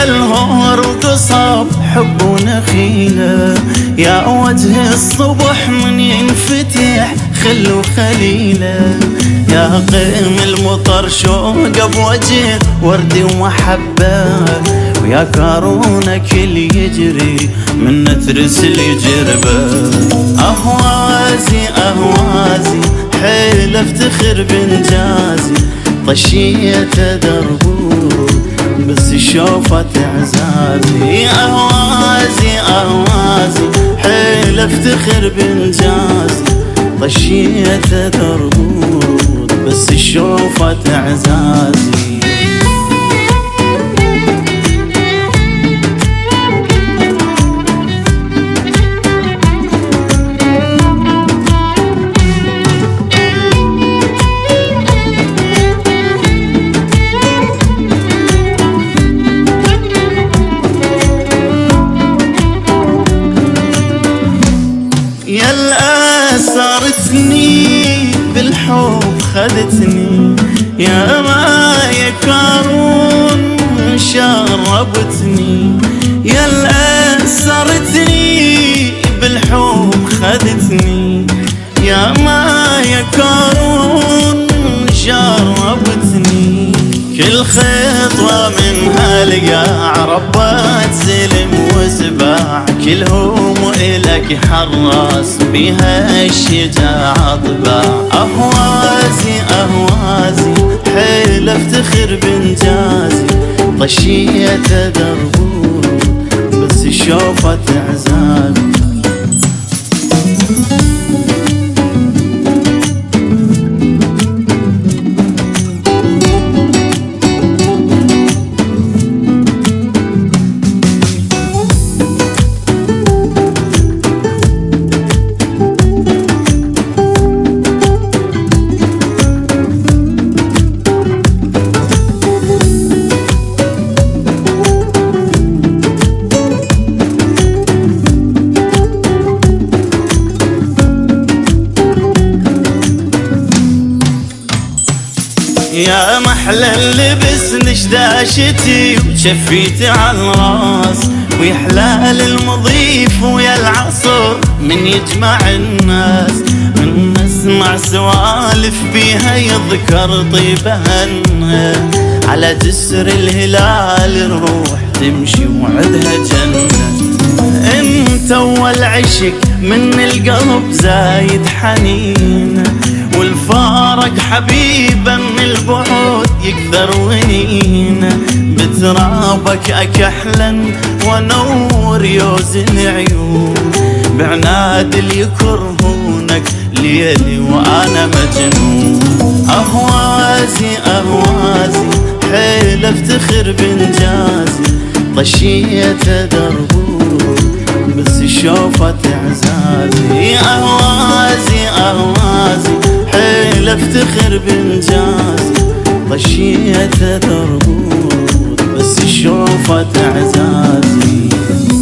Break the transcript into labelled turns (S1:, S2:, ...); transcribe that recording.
S1: الهور وقصب حب ونخيله، يا وجه الصبح من ينفتح خل وخليله، يا قيم المطر شوق بوجه وردي ومحبه، ويا كارونك اللي يجري من ترسل يجربه. اهوازي اهوازي حيل افتخر بانجازي، طشيت دربور بس شوفت اعزازي. اهوازي اهوازي حيل افتخر بانجازي، طشيت دربور بس شوفت اعزازي. يا أسرتني بالحب خذتني، يا ما يكارون شربتني، يا أسرتني بالحب خذتني، يا ما يكارون شربتني. كل خطوة من هالقاع ربات زلم وسباع، كلهم إلك حراس بها الشجاعة طباع. أهوازي أهوازي حيل افتخر بانجازي، طشيت دربور بس شوفت اعزازي. يا محلى اللبس نشداشتي وشفيتي على الراس، ويحلى المضيف ويا العصر من يجمع الناس، من نسمع سوالف بيها يذكر طيبهن، على جسر الهلال الروح تمشي وعدها جنة. انت اول عشق من القلب زايد حنين، والفارق حبيبا من البعد يكثر ونين، بترابك اكحلا ونور يوزن عيون، بعناد اللي يكرهونك ليلي وانا مجنون. اهوازي اهوازي حيل افتخر بانجازي، طشيت دربور بس شوفت اعزازي. اهوازي اهوازي حيل افتخر بانجازي، طشيت دربور بس شوفت اعزازي.